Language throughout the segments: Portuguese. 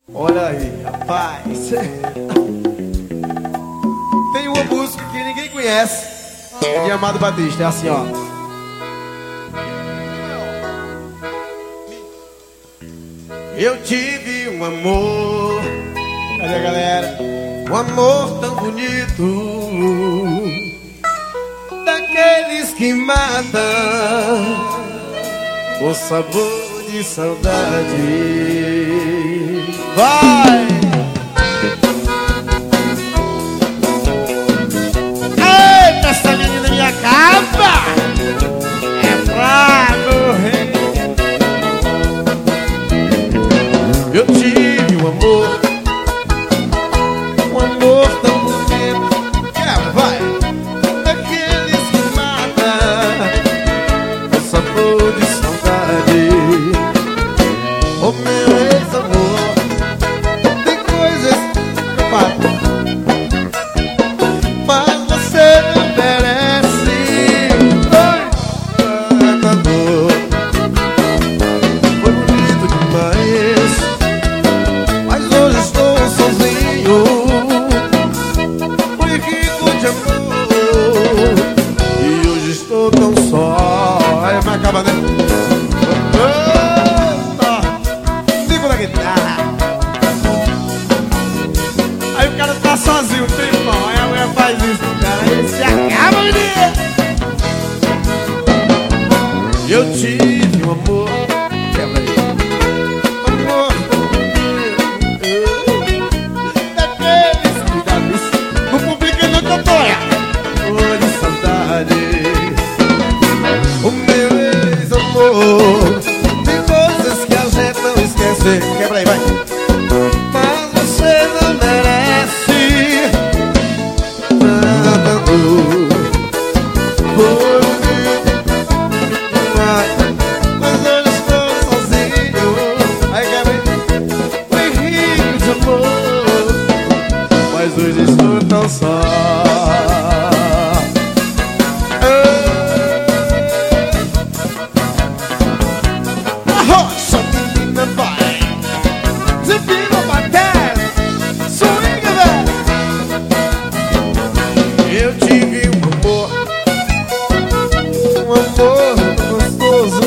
Olha aí, rapaz. Tem uma música que ninguém conhece, de Amado Batista, é assim, ó. Eu tive um amor. Cadê a galera? Um amor tão bonito, daqueles que matam, o sabor de saudade. Vai! Eita, essa menina me acaba! É pra morrer. Eu tive um amor tão bonito. Quebra, vai! Daqueles que matam, o sabor de saudade. O meu ex-amor tem coisas que eu faço, mas você não merece. Tanta dor. Foi bonito demais, mas hoje estou sozinho. Fui rico de amor e hoje estou tão só. Aí vai acabar, né? Aí o cara tá sozinho, tem pão. Aí a mulher faz isso, cara. Aí se acaba, menino. Eu tive um amor. Quebra aí. Amor daqueles que dá isso. No público não cantora. Dor de saudade. O meu ex-amor tem coisas que a gente não esquece. Quebra aí, vai. Mas você não merece tanta dor. Foi bonito, mas hoje estou sozinho. Aí, quebra aí. Fui rico de amor, mas hoje estou tão só. Eu tive um amor gostoso,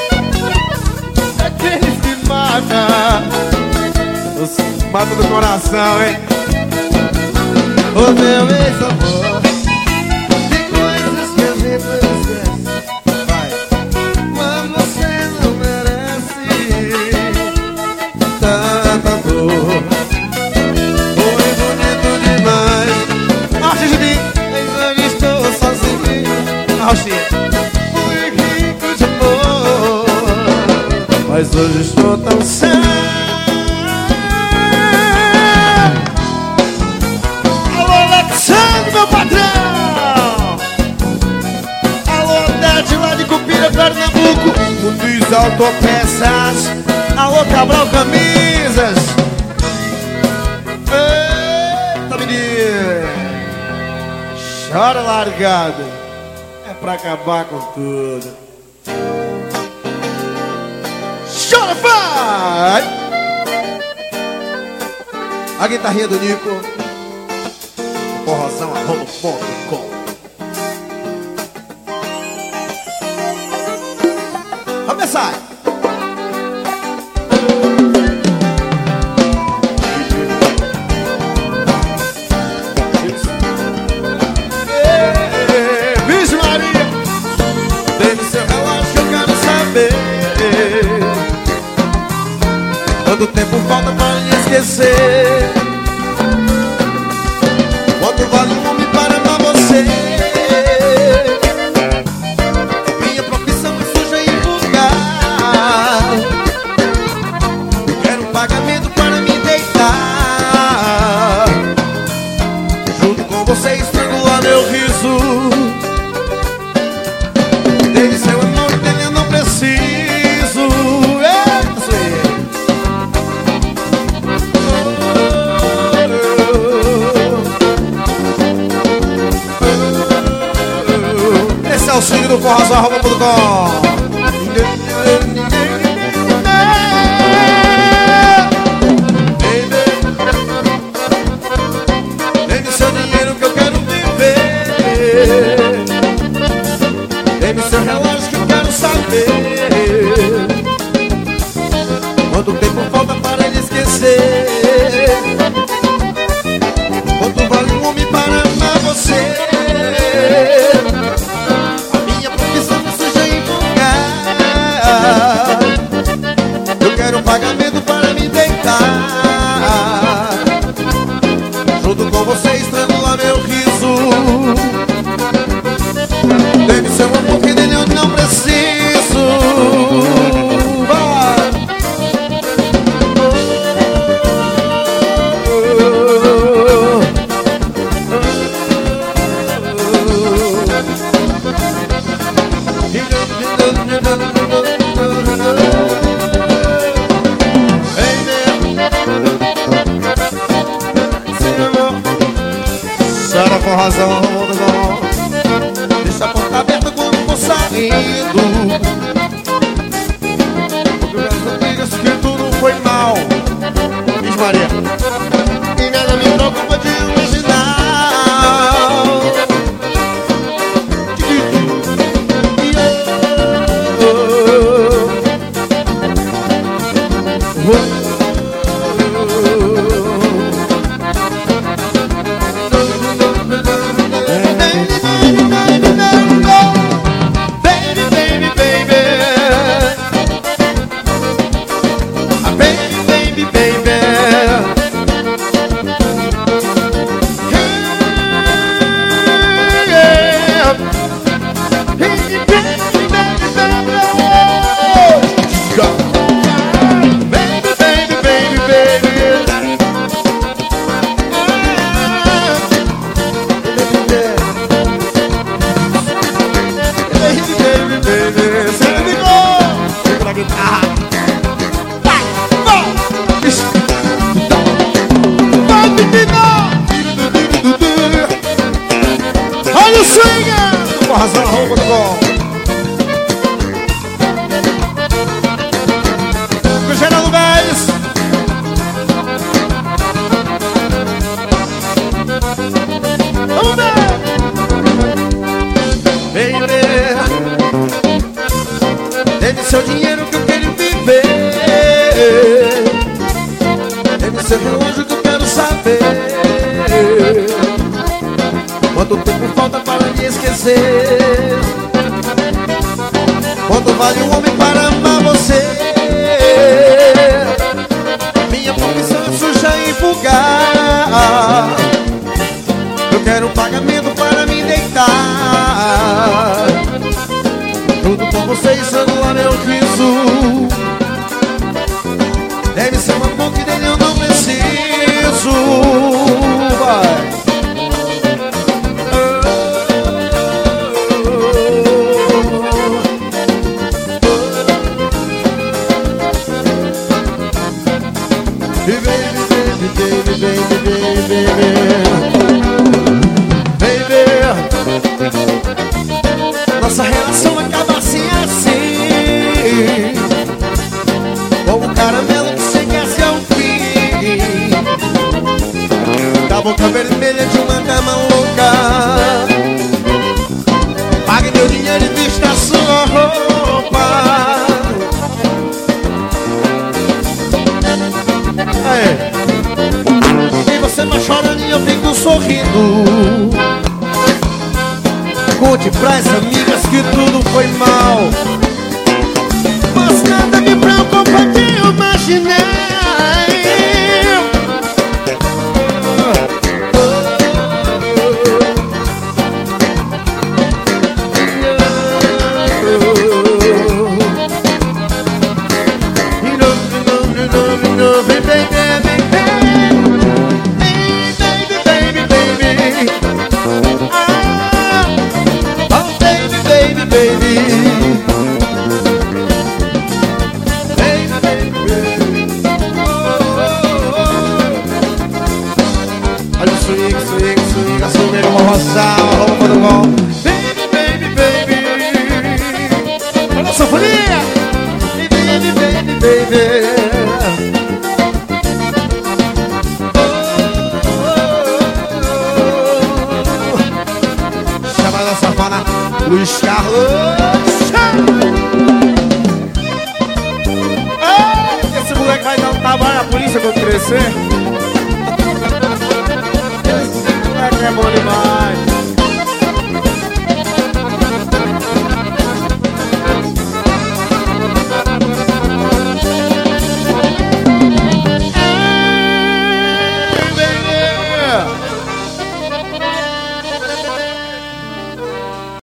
aqueles que matam, os matam do coração, hein? O meu ex-amor tem coisas que a gente não esquece. Vai. Mas você não merece tanta dor. Foi bonito demais. Marcha de mim. Estou sozinho. Fui rico de amor, mas hoje estou tão sério. Alô, Alexandre, meu patrão. Alô, Odete lá de Cupira, Pernambuco. Luiz Autopeças. Alô, Cabral Camisas. Eita, menino. Chora largada, é pra acabar com tudo. Chora, vai! A guitarrinha do Nico, forrozão@com. Vamos começar! Quanto tempo falta pra me esquecer? Quanto vale um homem para amar você? Minha profissão é suja e vulgar. Eu quero um pagamento para me deitar. Junto com você estrangular meu riso. Desde seu amor dele eu não preciso. Esse é o swing do forrozão@com. esquecer. Quanto vale um homem para amar você? A minha profissão me suja em vulgar. Eu quero um pagamento para me deitar junto com você, estrangular meu riso. Deve ser um amor que dele eu não preciso. Vai. Chora com razão, deixa a porta aberta quando for saindo. Porque as amigas que tudo foi mal. Diz Maria. E nada me preocupa de imaginar. Olha o swing! Com razão, roupa do gol. Com o Geraldo Gás. Vamos ver! Baby, deve ser o dinheiro que eu quero viver. Deve ser o anjo que eu quero saber. Quanto tempo falta para me esquecer? Quanto vale um homem para amar você? Minha profissão é suja e vulgar. Eu quero um pagamento para me deitar junto com você, estrangular meu riso. Deve ser um amor que dele eu não preciso. Vai. Nossa relação acaba assim, assim, como o caramelo que você quer ser um fim da boca vermelha de uma cama louca. Pague meu dinheiro e vista sua roupa. Aê. E você vai chorando e eu fico sorrindo. Conte pras amigas que tudo foi mal, mas nada me preocupa de imaginar. Olha o swing, swing, swing, assume como roçar, roupa do bom. Baby, baby, baby. Olha a sanfonia. Baby, baby, baby. Chama da safona, Luiz Carlos. Esse moleque vai dar um trabalho à polícia com 13. você.